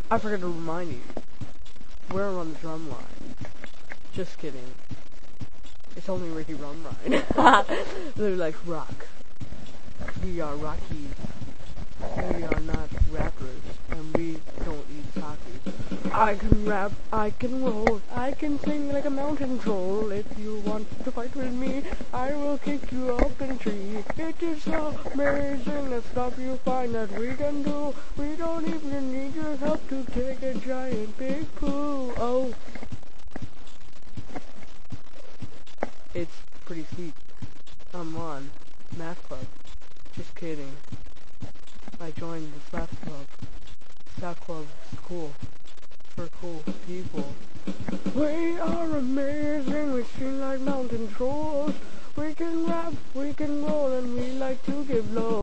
I forgot to remind you, we're on the drum line. Just kidding. It's only Ricky Rum Ride. They're like rock. We are Rocky. We are not rappers, and we don't eat sake. I can rap, I can roll, I can sing like a mountain troll. If you want to fight with me, I will kick you up in a tree. It is so amazing the stuff you find that we can do. We don't even need your help to take a giant big poo. Oh. It's pretty sweet. I'm on math club. Just kidding. I joined this math club. Math club is cool. For cool people. We are amazing. We sing like mountain trolls. We can rap, we can roll, and we like to give low.